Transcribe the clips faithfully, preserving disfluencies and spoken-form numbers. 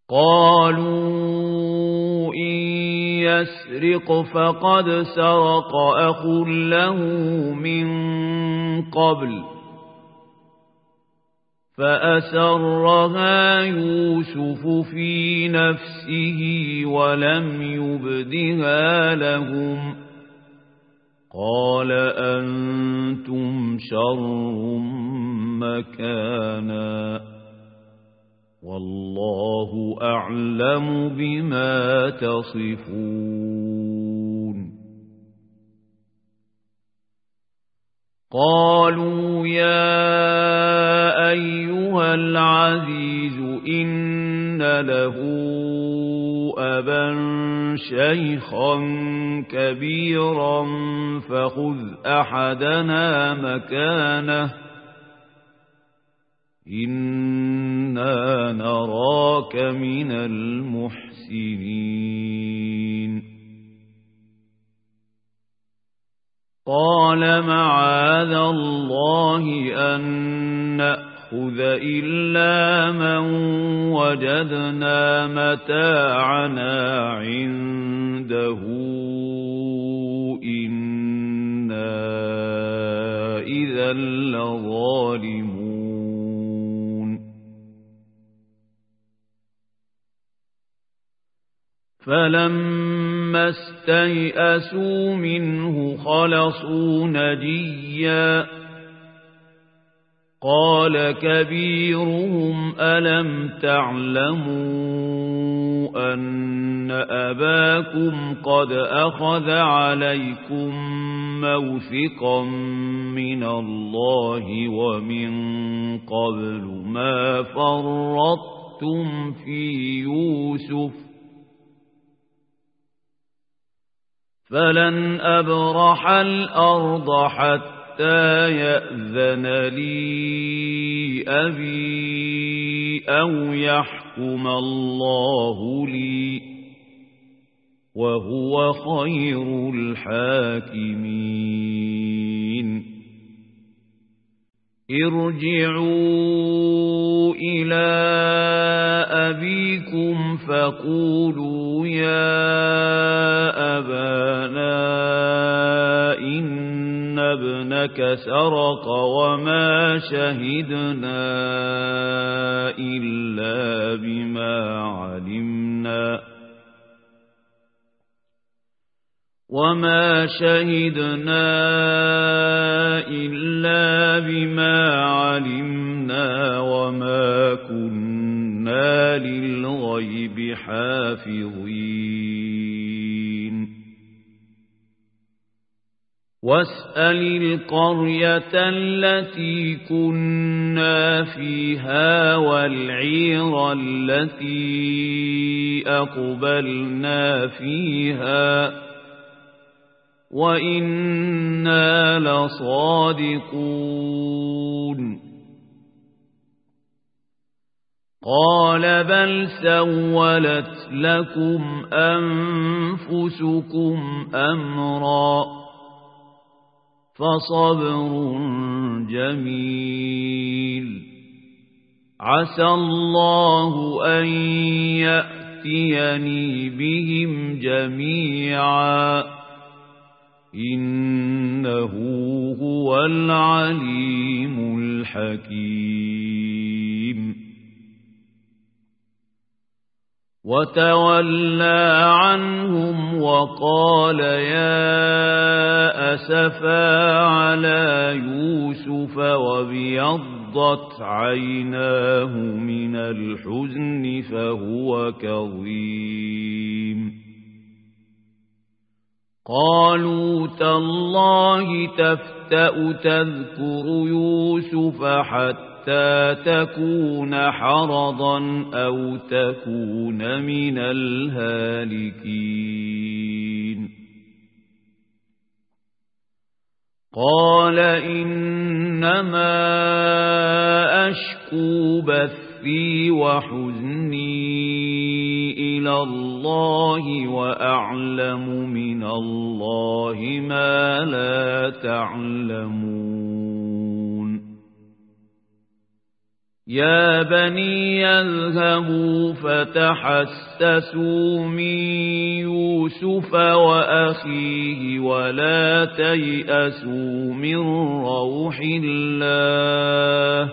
قالوا إن يسرق فقد سرق أخ له من قبل فأسرها يوسف في نفسه ولم يبدها لهم قال أنتم شر مكانا والله أعلم بما تصفون قالوا يا أيها العزيز إن له أبا شيخا كبيرا فخذ أحدنا مكانه إنا نراك من المحسنين قال معاذ الله أن نأخذ إلا من وجدنا متاعنا عنده إنا إذا لظالمون فلما استيئسوا منه خلصوا نجيا قال كبيرهم ألم تعلموا أن أباكم قد أخذ عليكم موثقا من الله ومن قبل ما فرطتم في يوسف فلن أبرح الأرض حتى يأذن لي أبي أو يحكم الله لي وهو خير الحاكمين ارجعوا إلى أبيكم فقولوا يا أبانا إن ابنك سرق وما شهدنا إلا بما علمنا وما شهدنا إلا بما علمنا وما كنا للغيب حافظين واسأل القرية التي كنا فيها والعير التي أقبلنا فيها وإنا لصادقون قال بل سولت لكم أنفسكم أمرا فصبر جميل عسى الله أن يأتيني بهم جميعا إنه هو العليم الحكيم وتولى عنهم وقال يا أسفا على يوسف وابيضت عيناه من الحزن فهو كظيم قالوا تالله تفتأ تذكر يوسف حتى تكون حرضا أو تكون من الهالكين قال إنما أشكو بثي وحزني إلى الله وأعلم من الله ما لا تعلمون يا بني يذهبوا فتحسسوا من يوسف وأخيه ولا تيأسوا من روح الله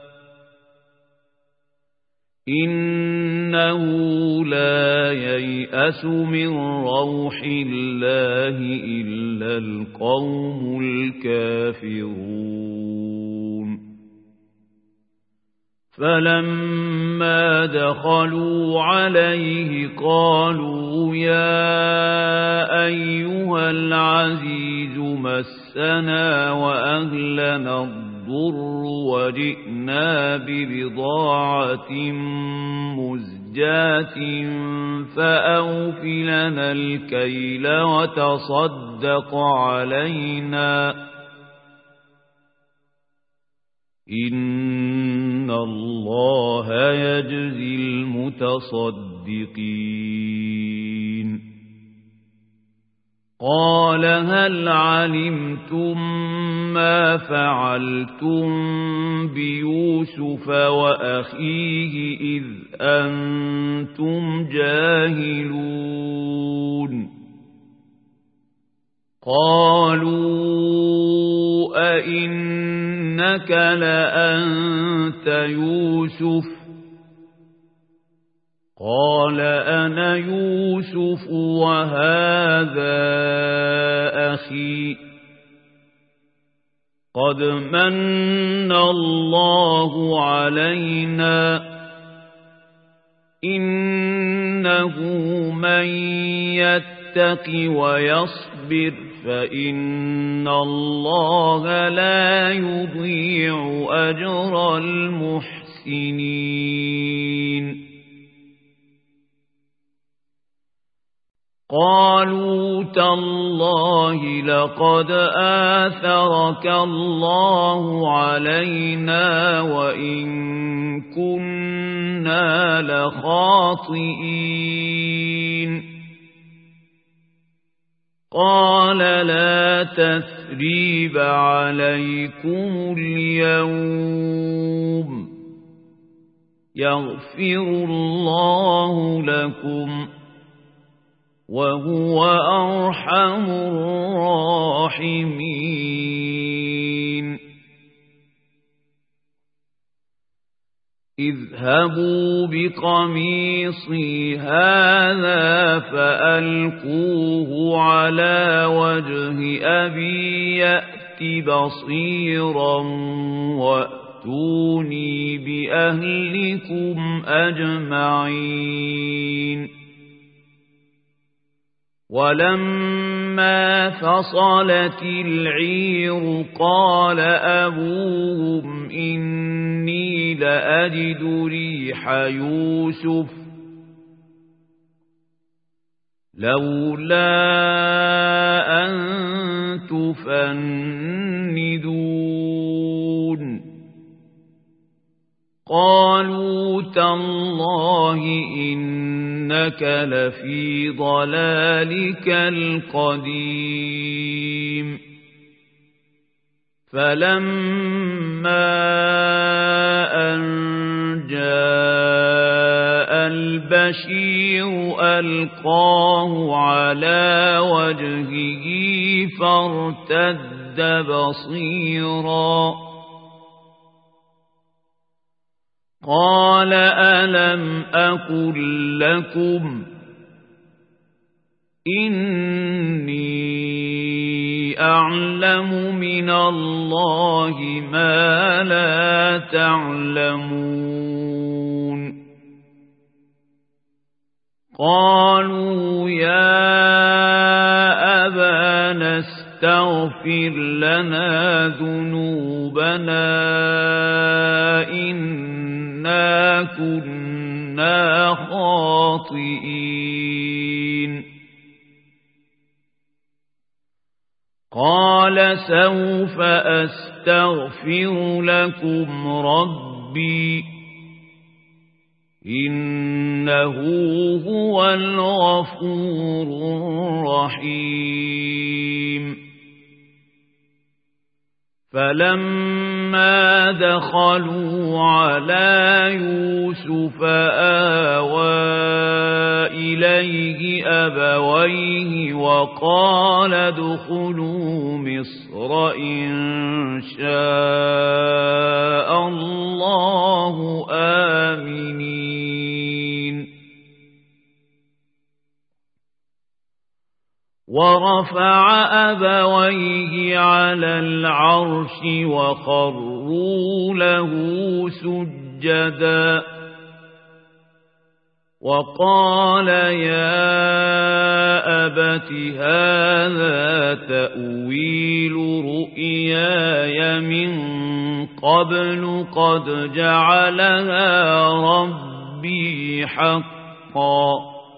إنه لا ييأس من روح الله إلا القوم الكافرون فلما دخلوا عليه قالوا يا أيها العزيز مسنا وأهلنا الضر وجئنا ببضاعة مزجاة فأوف لنا الكيل وتصدق علينا إن الله يجزي المتصدقين قال هل علمتم ما فعلتم بيوسف وأخيه إذ أنتم جاهلون قالوا أئنك لأنت يوسف قال أنا يوسف وهذا أخي قد من الله علينا إنه من يتق ويصبر فإن الله لا يضيع أجر المحسنين قالوا تالله لقد آثرك الله علينا وإن كنا لخاطئين قال لا تثريب عليكم اليوم يغفر الله لكم وهو أرحم الراحمين اذهبوا بقميصي هذا فألقوه على وجه أبي يأت بصيرا وأتوني بأهلكم أجمعين ولما فصلت العير قال أبوهم إني لأجد ريح يوسف لولا أن تفندون قالوا تالله إنك لفي ضلالك القديم فلما أن جاء البشير ألقاه على وجهه فارتد بصيرا قال ألم أقل لكم إني أعلم من الله ما لا تعلمون قالوا يا أبانا استغفر لنا ذنوبنا إنا كنا خاطئين قال سوف أستغفر لكم ربي إنه هو الغفور الرحيم فلما فلما دخلوا على يوسف آوى إليه أبويه وقال ادخلوا مصر إن شاء الله آمنين ورفع أبويه على العرش وخروا له سجدا وقال يا أبت هذا تأويل رؤياي من قبل قد جعلها ربي حقا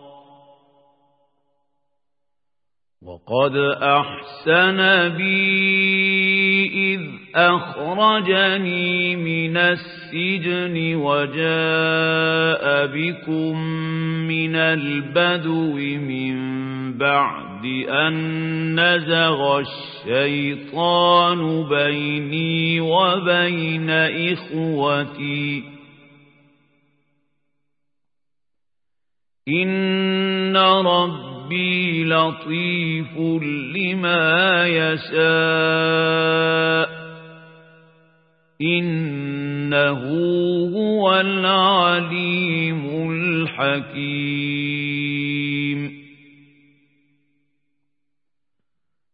وقد أحسن بي إذ أخرجني من السجن وجاء بكم من البدو من بعد أن نزغ الشيطان بيني وبين إخوتي إن ربي ربي لطيف لما يشاء إنه هو العليم الحكيم